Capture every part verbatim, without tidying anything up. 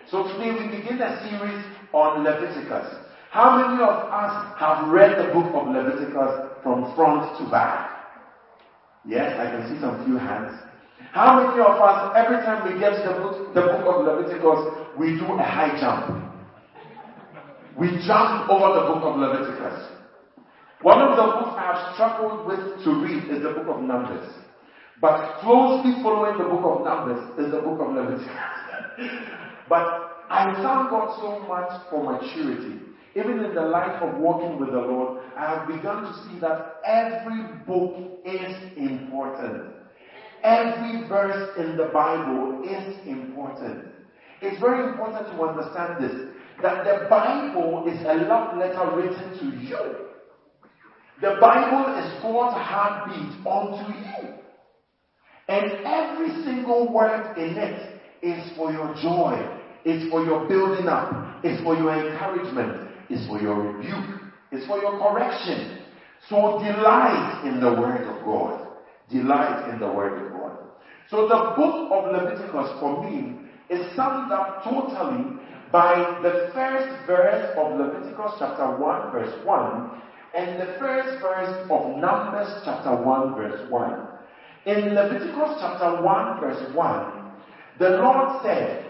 So today we begin a series on Leviticus. How many of us have read the book of Leviticus from front to back? Yes, I can see some few hands. How many of us, every time we get to the book, the book of Leviticus, we do a high jump? We jump over the book of Leviticus. One of the books I have struggled with to read is the book of Numbers. But closely following the book of Numbers is the book of Leviticus. But I thank God so much for maturity. Even in the life of walking with the Lord, I have begun to see that every book is important. Every verse in the Bible is important. It's very important to understand this, that the Bible is a love letter written to you. The Bible is God's heartbeat unto you. And every single word in it is for your joy, is for your building up, is for your encouragement, is for your rebuke, is for your correction. So delight in the word of God. Delight in the word of God. So the book of Leviticus for me is summed up totally by the first verse of Leviticus chapter one verse one and the first verse of Numbers chapter one verse one. In Leviticus chapter one verse one, the Lord said,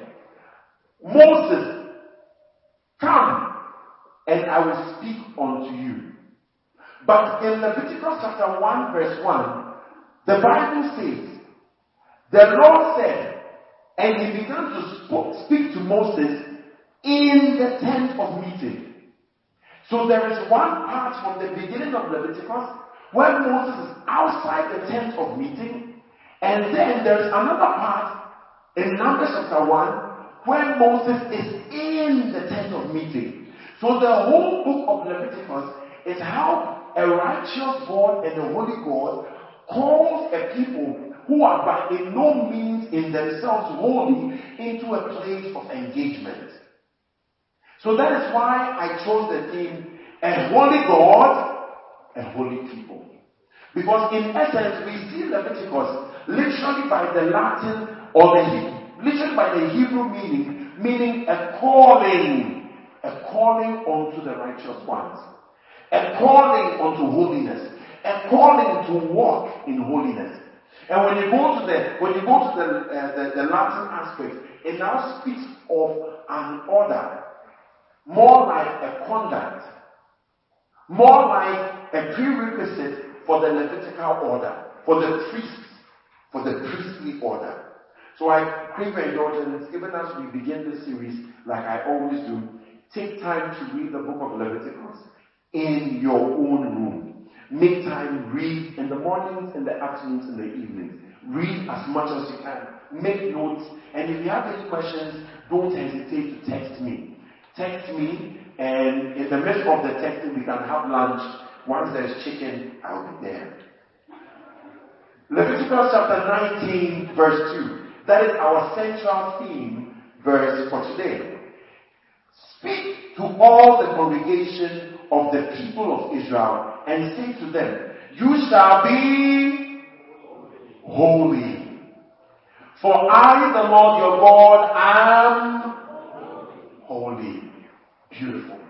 Moses, come and I will speak unto you. But in Leviticus chapter one verse one, the Bible says, the Lord said, and he began to sp- speak to Moses in the tent of meeting. So there is one part from the beginning of Leviticus where Moses is outside the tent of meeting, and then there is another part in Numbers chapter one where Moses is in the tent of meeting. So the whole book of Leviticus is how a righteous God and a holy God calls a people who are by in no means in themselves holy into a place of engagement. So that is why I chose the theme, a holy God, a holy people. Because in essence, we see Leviticus literally by the Latin or the Hebrew, literally by the Hebrew meaning, meaning a calling, a calling unto the righteous ones, a calling unto holiness, a calling to walk in holiness. And when you go to the when you go to the uh, the, the Latin aspect, it now speaks of an order, more like a conduct, more like a prerequisite for the Levitical order, for the priests, for the priestly order. So I crave your indulgence, even as we begin this series, like I always do, take time to read the book of Leviticus in your own room. Make time, read in the mornings, in the afternoons, in the evenings. Read as much as you can. Make notes. And if you have any questions, don't hesitate to text me. Text me, and in the midst of the texting, we can have lunch. Once there's chicken, I'll be there. Leviticus chapter nineteen, verse two. That is our central theme verse for today. Speak to all the congregation of the people of Israel and say to them, you shall be holy. For I, the Lord your God, am holy. Beautiful.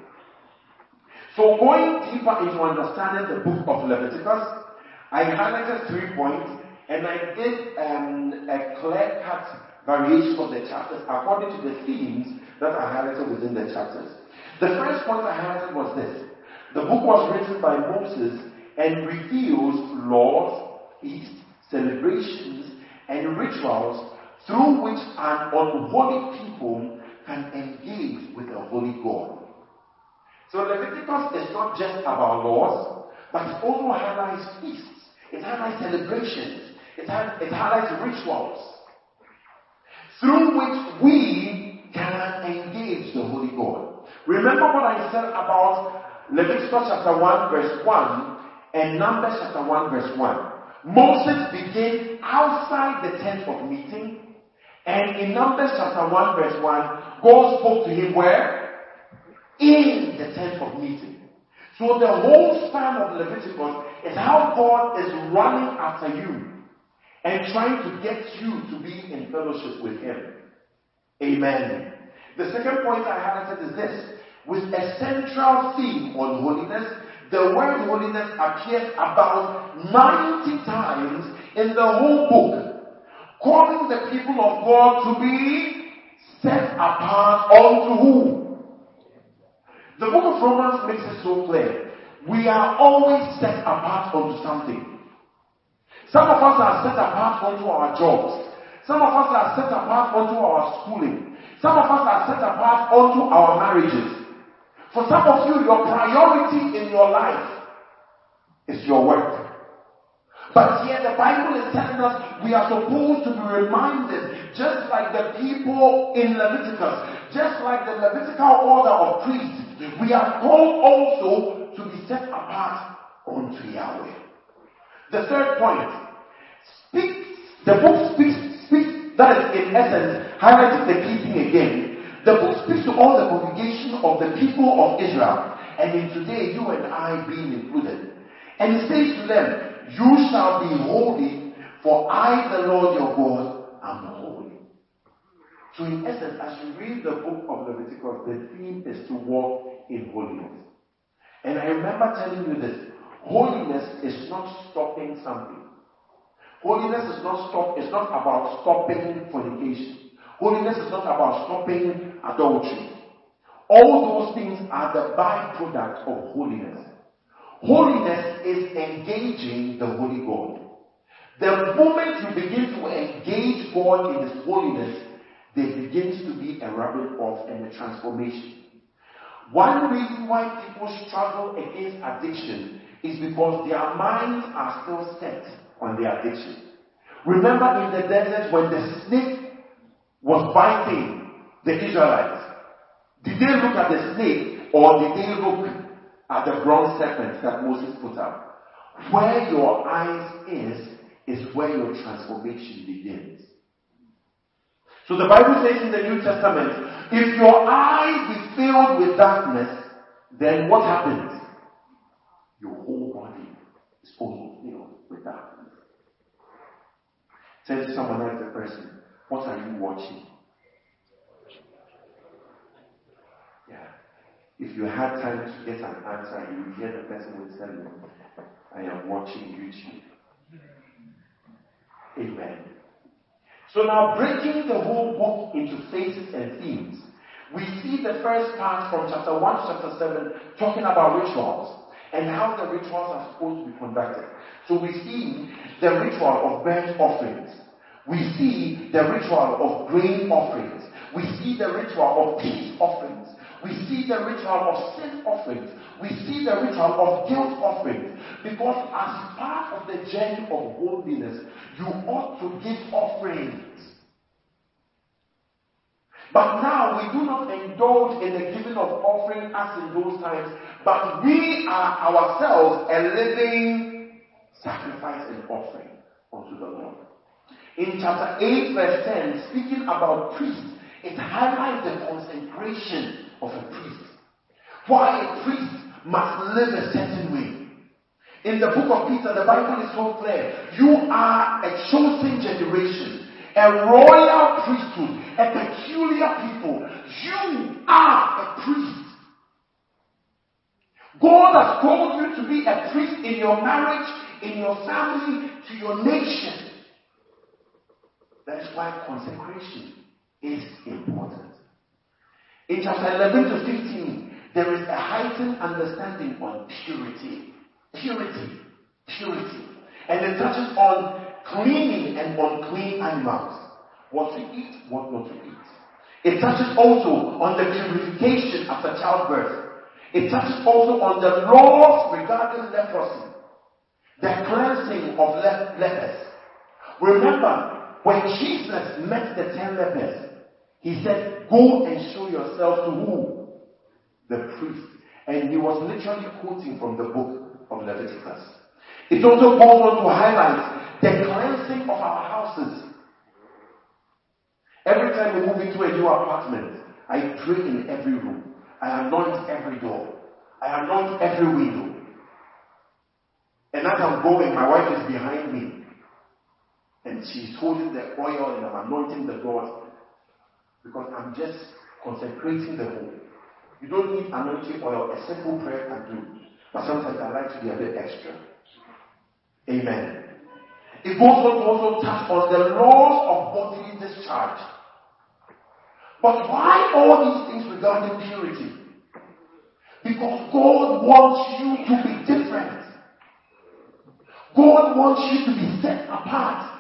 So going deeper into understanding the book of Leviticus, I highlighted three points and I did um, a clear-cut variation of the chapters according to the themes that are highlighted within the chapters. The first point I highlighted was this. The book was written by Moses and reveals laws, feasts, celebrations, and rituals through which an unholy people can engage with a holy God. So Leviticus is not just about laws, but it also highlights feasts, it highlights celebrations, it, has, it highlights rituals through which we can engage the holy God. Remember what I said about Leviticus chapter one verse one and Numbers chapter one verse one. Moses began outside the tent of meeting, and in Numbers chapter one verse one, God spoke to him where? In the tent of meeting. So the whole span of Leviticus is how God is running after you and trying to get you to be in fellowship with him. Amen. The second point I highlighted is this. With a central theme on holiness, the word holiness appears about ninety times in the whole book, calling the people of God to be set apart unto who? The book of Romans makes it so clear. We are always set apart unto something. Some of us are set apart unto our jobs. Some of us are set apart unto our schooling. Some of us are set apart unto our marriages. For some of you, your priority in your life is your work. But here the Bible is telling us we are supposed to be reminded, just like the people in Leviticus, just like the Levitical order of priests, we are called also to be set apart unto Yahweh. The third point, speaks, the book speaks, speaks, that is in essence, highlighting the key thing again. The book speaks to all the congregation of the people of Israel, and in today, you and I being included. And it says to them, you shall be holy, for I, the Lord your God, am holy. So in essence, as you read the book of Leviticus, the theme is to walk in holiness. And I remember telling you this, holiness is not stopping something. Holiness is not stop, it's not about stopping fornication. Holiness is not about stopping adultery. All those things are the byproduct of holiness. Holiness is engaging the Holy God. The moment you begin to engage God in His holiness, there begins to be a rubbing off and a transformation. One reason why people struggle against addiction is because their minds are still set on the addiction. Remember in the desert when the snake was biting the Israelites, did they look at the snake or did they look at the bronze serpent that Moses put up? Where your eyes is, is where your transformation begins. So the Bible says in the New Testament, if your eyes be filled with darkness, then what happens? Your whole body is also filled with darkness. Say to someone like the person, what are you watching? Yeah. If you had time to get an answer, you would hear the person would tell you, I am watching YouTube. Amen. So now breaking the whole book into phases and themes, we see the first part from chapter one to chapter seven talking about rituals and how the rituals are supposed to be conducted. So we see the ritual of burnt offerings. We see the ritual of grain offerings. We see the ritual of peace offerings. We see the ritual of sin offerings. We see the ritual of guilt offerings. Because as part of the journey of holiness, you ought to give offerings. But now we do not indulge in the giving of offering as in those times, but we are ourselves a living sacrifice and offering unto the Lord. In chapter eight, verse ten, speaking about priests, it highlights the consecration of a priest. Why a priest must live a certain way. In the book of Peter, the Bible is so clear. You are a chosen generation, a royal priesthood, a peculiar people. You are a priest. God has called you to be a priest in your marriage, in your family, to your nation. That is why consecration is important. In chapter eleven to fifteen, there is a heightened understanding on purity. Purity. Purity. And it touches on cleaning and unclean animals. What to eat, what not to eat. It touches also on the purification after childbirth. It touches also on the laws regarding leprosy. The cleansing of le- lepers. Remember, when Jesus met the ten lepers, he said, go and show yourself to who? The priest. And he was literally quoting from the book of Leviticus. It also goes on to highlight the cleansing of our houses. Every time we move into a new apartment, I pray in every room. I anoint every door. I anoint every window. And as I'm going, my wife is behind me. And she's holding the oil and I'm anointing the doors. Because I'm just consecrating the home. You don't need anointing oil, a simple prayer can do. But sometimes I like to be a bit extra. Amen. It goes on to also touch on the laws of bodily discharge. But why all these things regarding purity? Because God wants you to be different. God wants you to be set apart.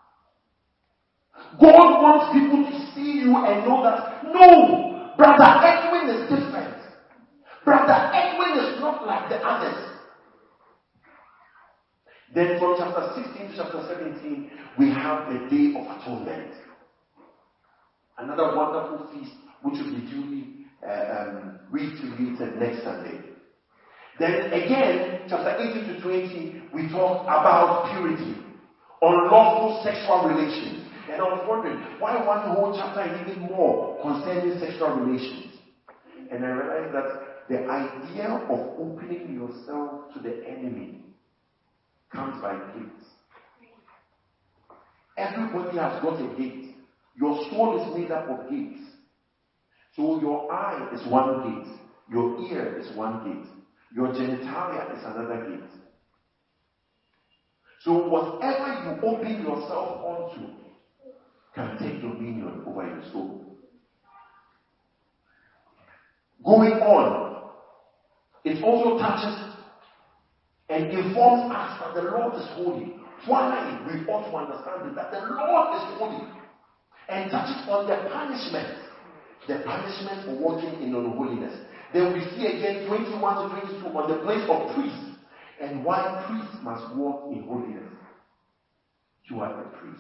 God wants people to see you and know that, no, Brother Edwin is different. Brother Edwin is not like the others. Then from chapter sixteen to chapter seventeen, we have the Day of Atonement. Another wonderful feast which will be duly uh, um, reiterated next Sunday. Then again, chapter eighteen to twenty, we talk about purity, unlawful sexual relations. And I was wondering, why one whole chapter and even more concerning sexual relations? And I realized that the idea of opening yourself to the enemy comes by gates. Everybody has got a gate. Your soul is made up of gates. So your eye is one gate. Your ear is one gate. Your genitalia is another gate. So whatever you open yourself onto can take dominion over your soul. Going on, it also touches and informs us that the Lord is holy. Why we ought to understand it, that the Lord is holy, and touches on the punishment, the punishment for walking in unholiness. Then we see again twenty-one to twenty-two on the place of priests and why priests must walk in holiness. You are a priest.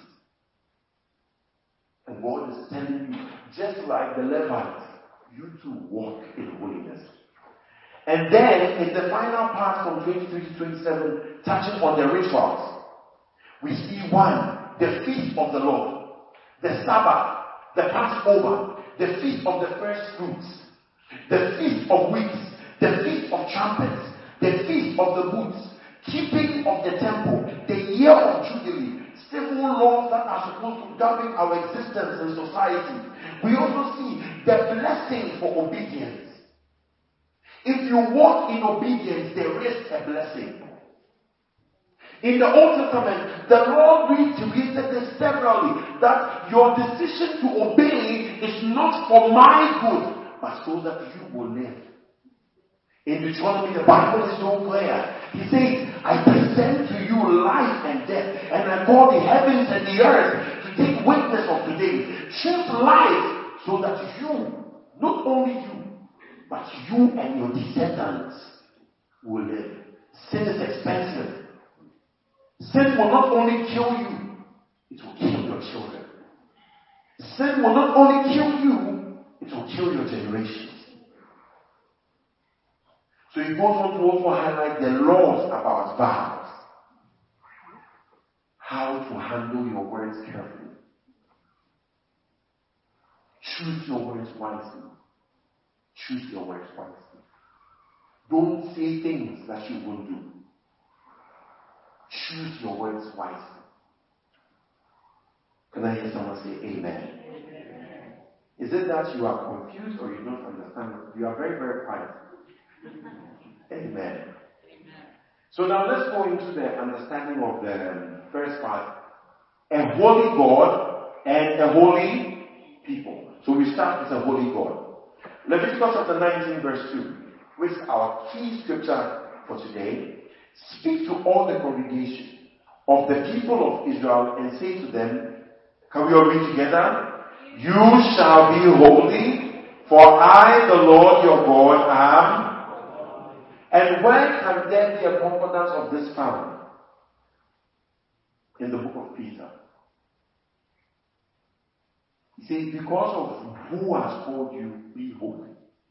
And God is telling you, just like the Levites, you too walk in holiness. And then, in the final part from twenty-three to twenty-seven, touching on the rituals, we see one, the feast of the Lord, the Sabbath, the Passover, the feast of the first fruits, the feast of weeks, the feast of trumpets, the feast of the booths, keeping of the temple, the year of Jubilee, civil laws that are supposed to govern our existence in society. We also see the blessing for obedience. If you walk in obedience, there is a blessing. In the Old Testament, the Lord reiterated this severally, that your decision to obey is not for my good, but so that you will live. In Deuteronomy, the Bible is so clear. He says, I present to you life and death, and I call the heavens and the earth to take witness of today. Choose life so that you, not only you, but you and your descendants will live. Sin is expensive. Sin will not only kill you, it will kill your children. Sin will not only kill you, it will kill your generations. So he goes on to also highlight the laws about vows. How to handle your words carefully. Choose your words wisely. Choose your words wisely. Don't say things that you won't do. Choose your words wisely. Can I hear someone say amen? Amen? Is it that you are confused or you don't understand? You are very, very quiet. Amen. Amen. So now let's go into the understanding of the um, first part. A holy God and a holy people. So we start with a holy God. Leviticus chapter nineteen verse two, which is our key scripture for today. Speak to all the congregation of the people of Israel and say to them, can we all read together? You shall be holy, for I, the Lord your God, am. And where can there be a concordance of this found? In the book of Peter. He says, because of who has called you, be holy.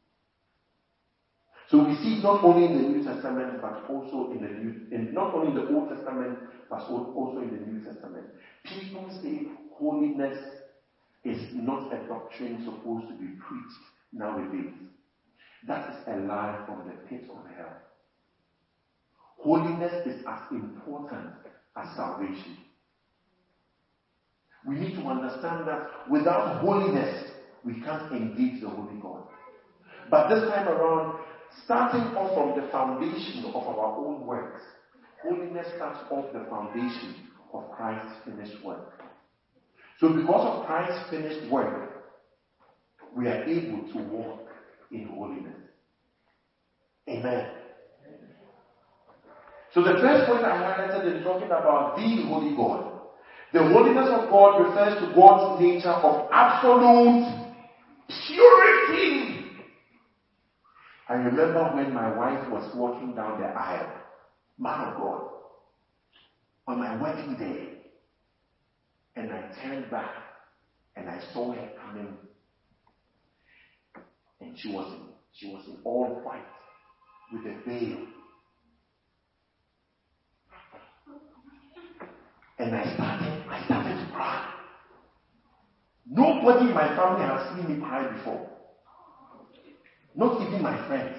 So we see not only in the New Testament, but also in the New, in not only in the Old Testament, but also in the New Testament. People say holiness is not a doctrine supposed to be preached nowadays. That is a lie from the pit of hell. Holiness is as important as salvation. We need to understand that without holiness, we can't engage the Holy God. But this time around, starting off from the foundation of our own works, holiness starts off the foundation of Christ's finished work. So because of Christ's finished work, we are able to walk in holiness. Amen. So the first point I highlighted is talking about the Holy God. The holiness of God refers to God's nature of absolute purity. I remember when my wife was walking down the aisle, man of God, on my wedding day, and I turned back and I saw her coming, and she was in, she was in all white with a veil. And I started, I started to cry. Nobody in my family has seen me cry before. Not even my friends.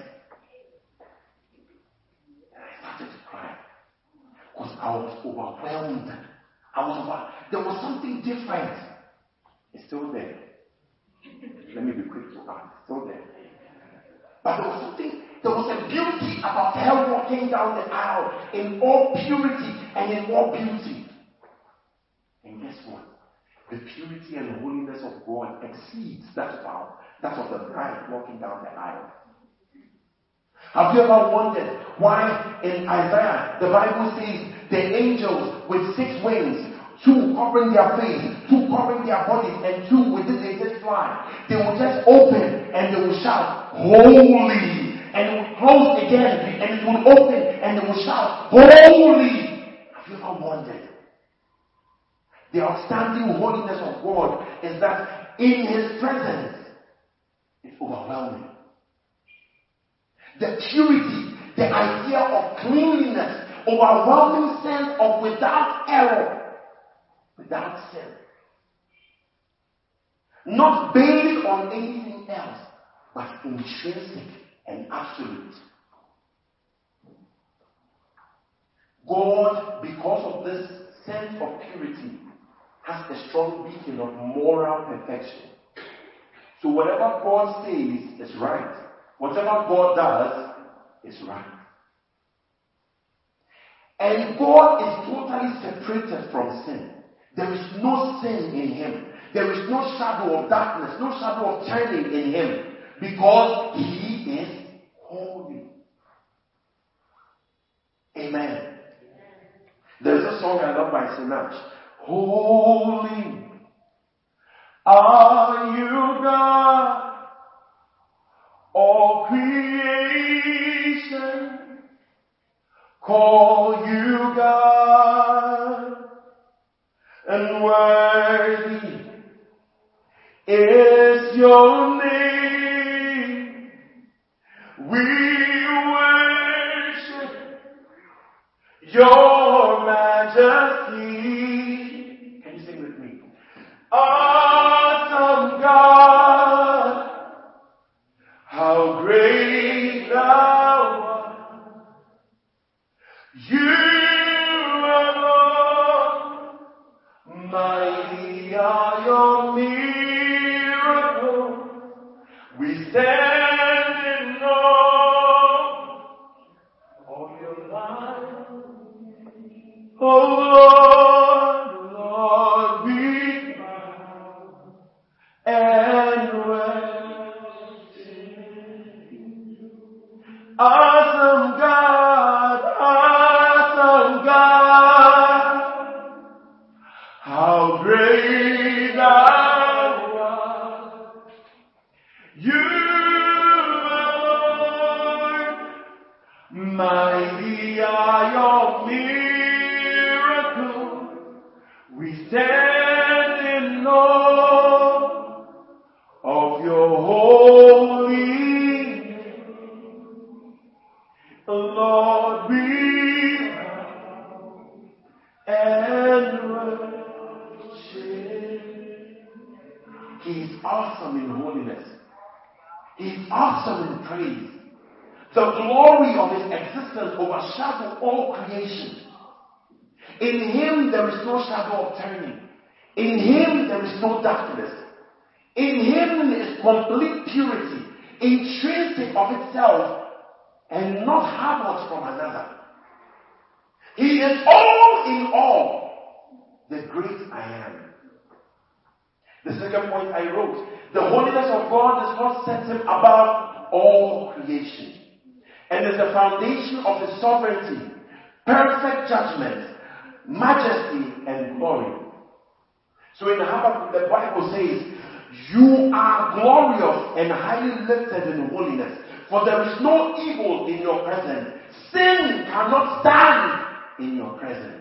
And I started to cry. Because I was overwhelmed. I was over, there was something different. It's still there. Let me be quick to add. It's still there. But there was something, there was a beauty about her walking down the aisle in all purity and in all beauty. And guess what? The purity and holiness of God exceeds that of our, that of the bride walking down the aisle. Have you ever wondered why in Isaiah the Bible says the angels with six wings, two covering their face, two covering their bodies, and two with this they just fly. They will just open and they will shout, holy, and it will close again and it will open and they will shout, holy. Have you ever wondered? The outstanding holiness of God is that in His presence, it's overwhelming. The purity, the idea of cleanliness, overwhelming sense of without error, without sin. Not based on anything else, but intrinsic and absolute. God, because of this sense of purity, has a strong beacon of moral perfection. So whatever God says is right. Whatever God does is right. And God is totally separated from sin. There is no sin in Him. There is no shadow of darkness, no shadow of turning in Him. Because He is holy. Amen. There's a song I love by Sinach. Holy are you, God, all creation call you God, and worthy is your name. We worship your majesty. Awesome God, how great thou art. You alone, mighty are your miracles. We stand in awe of your life. Oh Lord, Lord, we and worship you. Awesome God, awesome God, how great thou art. You alone, mighty are your miracles. We stand in awe of your holy name. Lord, we bow and worship. He is awesome in holiness. He is awesome in praise. The glory of His existence overshadows all creation. In Him there is no shadow of turning. In Him there is no darkness. In him is complete purity, intrinsic of itself, and not harbored from another. He is all in all, the great I am. The second point I wrote, the holiness of God does not set him above all creation, and is the foundation of his sovereignty, perfect judgment, majesty, and glory. So in Habakkuk, the Bible says, you are glorious and highly lifted in holiness, for there is no evil in your presence. Sin cannot stand in your presence.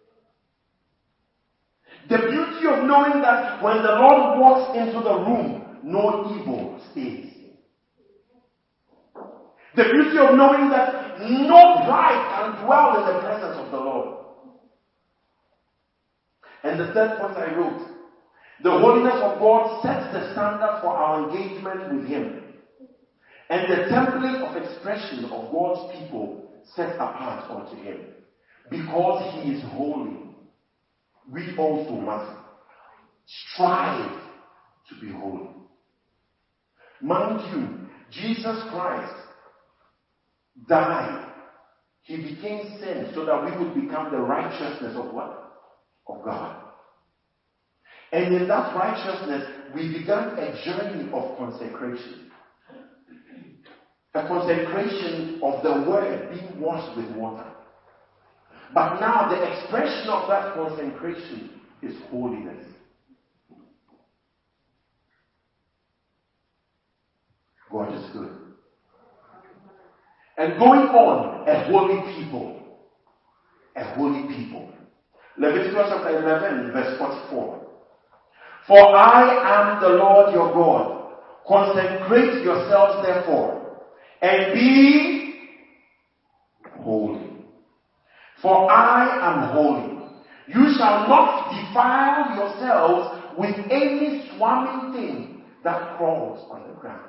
The beauty of knowing that when the Lord walks into the room, no evil stays. The beauty of knowing that no pride can dwell in the presence of the Lord. And the third point I wrote, the holiness of God sets the standard for our engagement with him, and the template of expression of God's people set apart unto him. Because he is holy, we also must strive to be holy. Mind you, Jesus Christ died. He became sin so that we would become the righteousness of what? Of God. And in that righteousness, we began a journey of consecration. A consecration of the word being washed with water. But now the expression of that consecration is holiness. God is good. And going on, a holy people. A holy people. Leviticus chapter eleven, verse forty-four. For I am the Lord your God. Consecrate yourselves therefore, and be holy. For I am holy. You shall not defile yourselves with any swarming thing that crawls on the ground.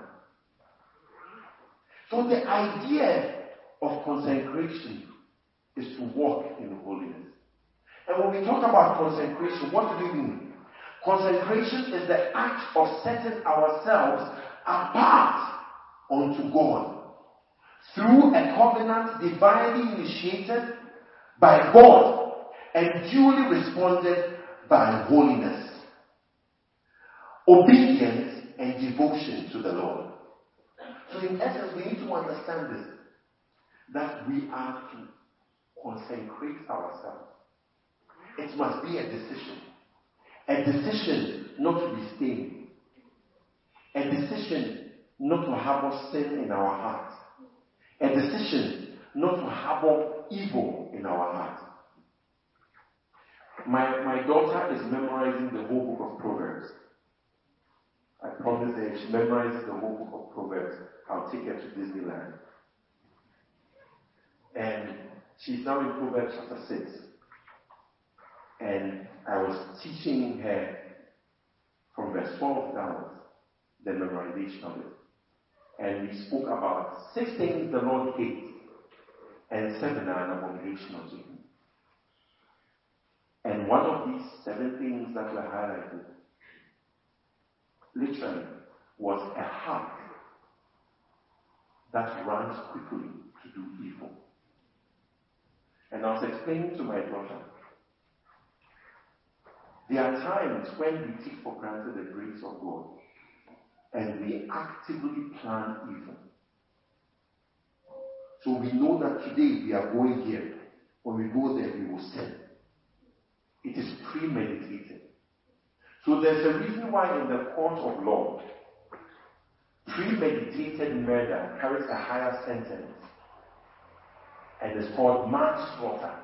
So the idea of consecration is to walk in holiness. And when we talk about consecration, what do we mean? Consecration is the act of setting ourselves apart unto God through a covenant divinely initiated by God and duly responded by holiness, obedience, and devotion to the Lord. So in essence, we need to understand this, that we are to consecrate ourselves. It must be a decision. A decision not to be stained. A decision not to harbor sin in our hearts. A decision not to harbor evil in our hearts. My, my daughter is memorizing the whole book of Proverbs. I promised her if she memorizes the whole book of Proverbs, I'll take her to Disneyland. And she's now in Proverbs chapter six. And I was teaching her from verse twelve downwards, the memorization of it. And we spoke about six things the Lord hates, and seven are an abomination unto him. And one of these seven things that were highlighted, literally, was a heart that runs quickly to do evil. And I was explaining to my daughter, there are times when we take for granted the grace of God and we actively plan evil. So we know that today we are going here. When we go there, we will sin. It is premeditated. So there's a reason why in the court of law, premeditated murder carries a higher sentence and is called manslaughter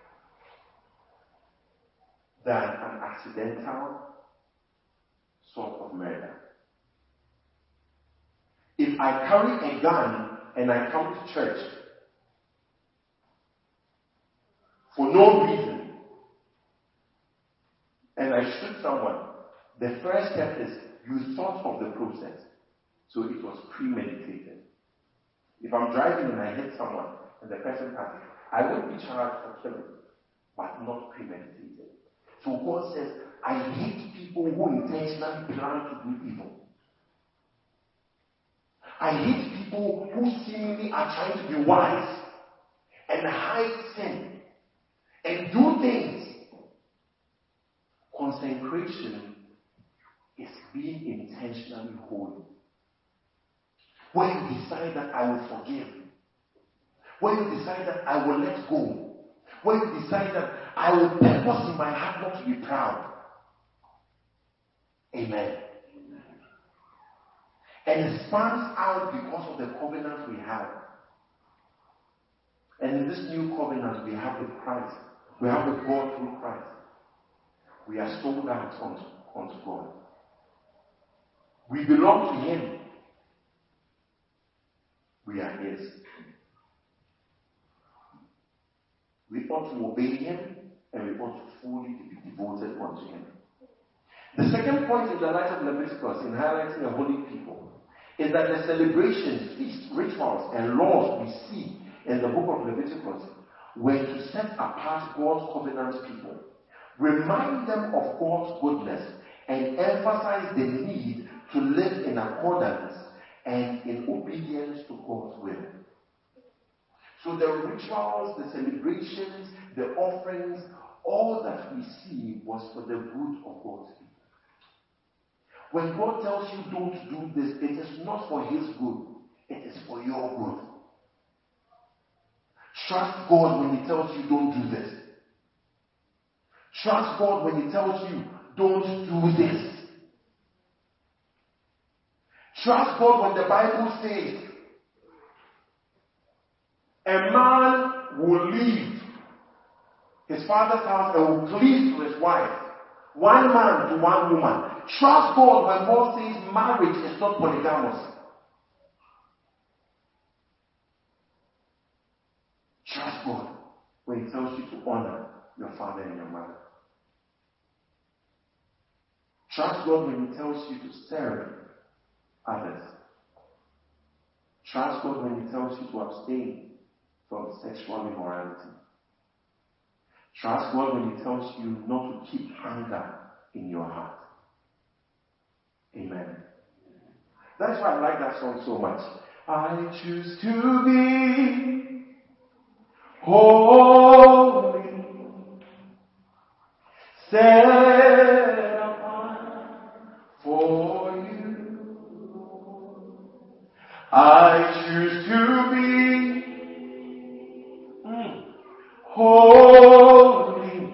than an accidental sort of murder. If I carry a gun and I come to church for no reason and I shoot someone, the first step is you thought of the process. So it was premeditated. If I'm driving and I hit someone and the person passes, I won't be charged for killing, but not premeditated. So God says, I hate people who intentionally plan to do evil. I hate people who seemingly are trying to be wise and hide sin and do things. Consecration is being intentionally holy. When you decide that I will forgive, when you decide that I will let go, when you decide that I will purpose in my heart not to be proud. Amen. And it spans out because of the covenant we have. And in this new covenant we have with Christ. We have with God through Christ. We are sold out unto, unto God. We belong to Him. We are His. We ought to obey Him and we ought to fully be devoted unto Him. The second point in the light of Leviticus in highlighting a holy people is that the celebrations, feasts, rituals, and laws we see in the book of Leviticus were to set apart God's covenant people, remind them of God's goodness, and emphasize the need to live in accordance and in obedience to God's will. So the rituals, the celebrations, the offerings, all that we see was for the good of God's people. When God tells you don't do this, it is not for His good. It is for your good. Trust God when He tells you don't do this. Trust God when He tells you don't do this. Trust God when the Bible says a man will leave his father's house and will cleave to his wife. One man to one woman. Trust God when God says marriage is not polygamous. Trust God when He tells you to honor your father and your mother. Trust God when He tells you to serve others. Trust God when He tells you to abstain from sexual immorality. Trust God when He tells you not to keep anger in your heart. Amen. That's why I like that song so much. I choose to be holy, set apart for you. I choose to be mm, holy,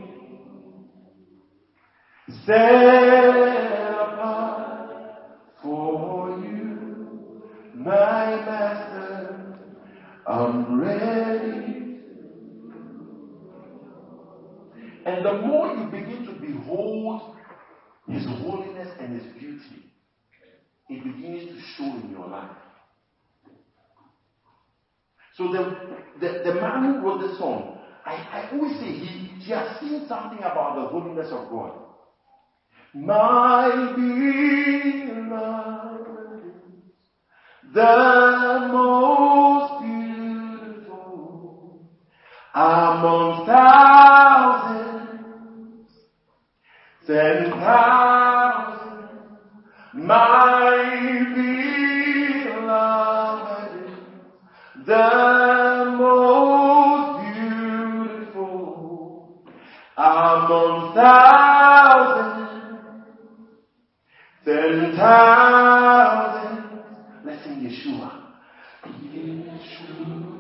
set apart for you, my Master. I'm ready. And the more you begin to behold His holiness and His beauty, it begins to show in your life. So the, the, the man who wrote the song, I, I always say he, he has seen something about the holiness of God. My beloved, the most beautiful among thousands, ten thousands, my beloved, the most beautiful among thousands, ten thousands. Let's sing Yeshua. Yeshua.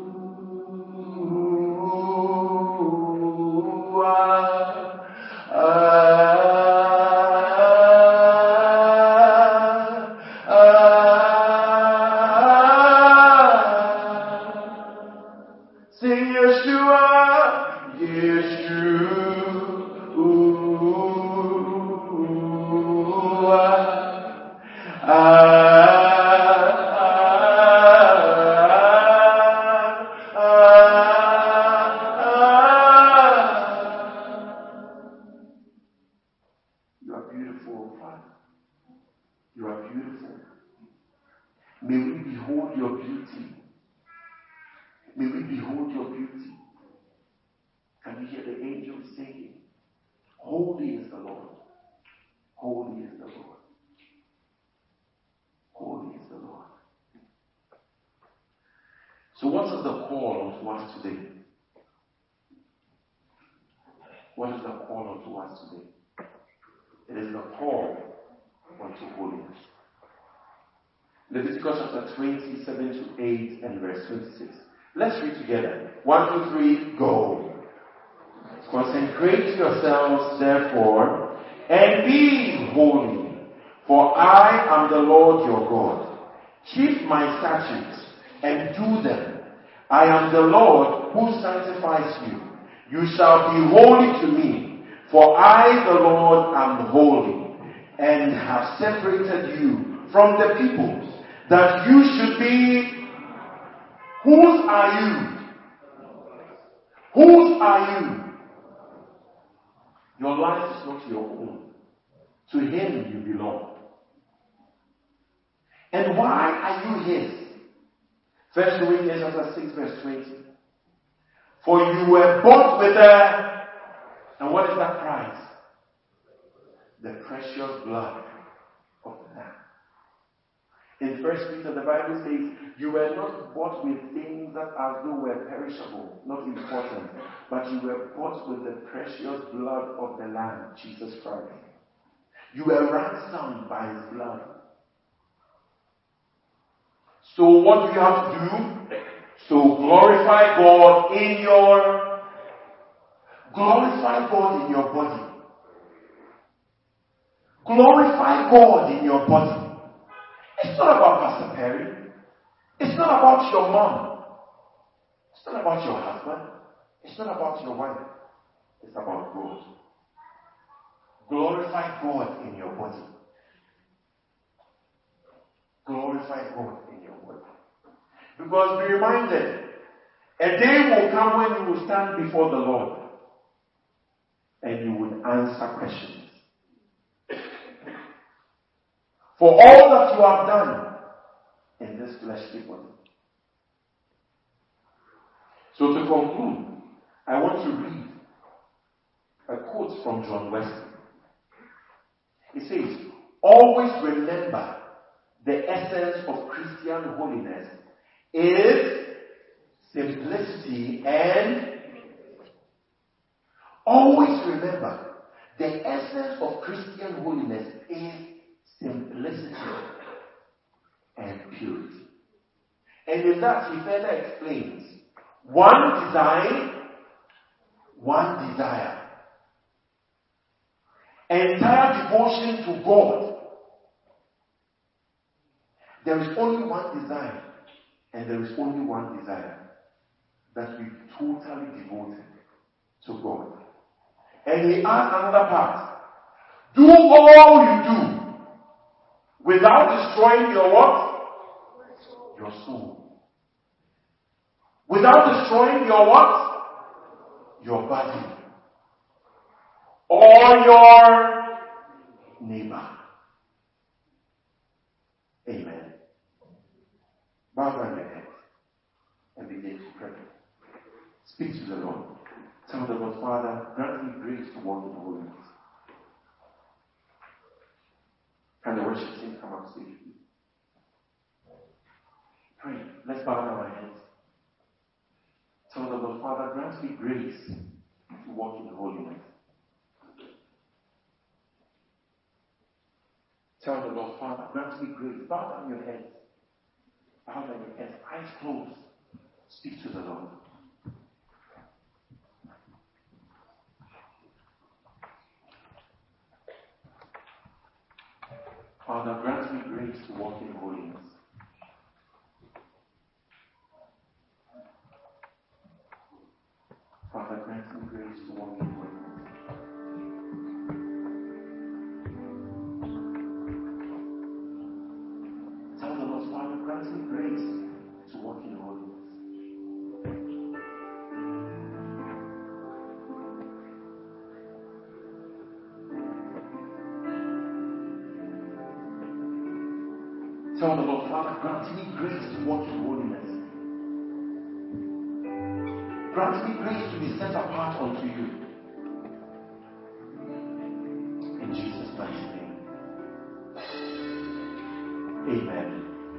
Holy is the Lord. Holy is the Lord. Holy is the Lord. So what is the call unto us today? What is the call unto us today? It is the call unto holiness. Leviticus chapter twenty-seven to eight and verse twenty-six. Let's read together. One, two, three, go. Consecrate yourselves, therefore, and be holy, for I am the Lord your God. Keep my statutes and do them. I am the Lord who sanctifies you. You shall be holy to me, for I, the Lord, am holy, and have separated you from the peoples, that you should be. Whose are you? Whose are you? Your life is not your own. To him you belong. And why are you his? First Corinthians chapter six verse twenty. For you were bought with a, and what is that price? The precious blood of the Lamb. In First Peter, the Bible says, you were not bought with things that as though were perishable, not important, but you were bought with the precious blood of the Lamb, Jesus Christ. You were ransomed by his blood. So what do you have to do? So glorify God in your, glorify God in your body. Glorify God in your body. It's not about Pastor Perry. It's not about your mom. It's not about your husband. It's not about your wife. It's about God. Glorify God in your body. Glorify God in your body. Because be reminded, a day will come when you will stand before the Lord and you will answer questions. For all that you have done in this fleshly body. So to conclude, I want to read a quote from John Wesley. It says, always remember the essence of Christian holiness is simplicity, and always remember the essence of Christian holiness is simplicity and purity. And in that he further explains one design, one desire. Entire devotion to God. There is only one design and there is only one desire, that we totally devoted to God. And he adds another part. Do all you do without destroying your what? Your soul. Without destroying your what? Your body. Or your neighbor. Amen. Bow down your head and begin to pray. Speak to the Lord. Tell the Lord, Father, grant me grace to walk in holiness. Can the worship team come up stage? Pray. Let's bow down our heads. Tell the Lord, Father, grant me grace to walk in holiness. Tell the Lord, Father, grant me grace. Bow down your heads. Bow down your heads. Eyes closed. Speak to the Lord. Father, grant me grace to walk in holiness. Father, grant me grace to walk in holiness. Tell the Lord, Father, grant me grace to walk in holiness. Tell the Lord, Father, grant me grace to walk in holiness. Grant me grace to be set apart unto you. In Jesus' mighty name.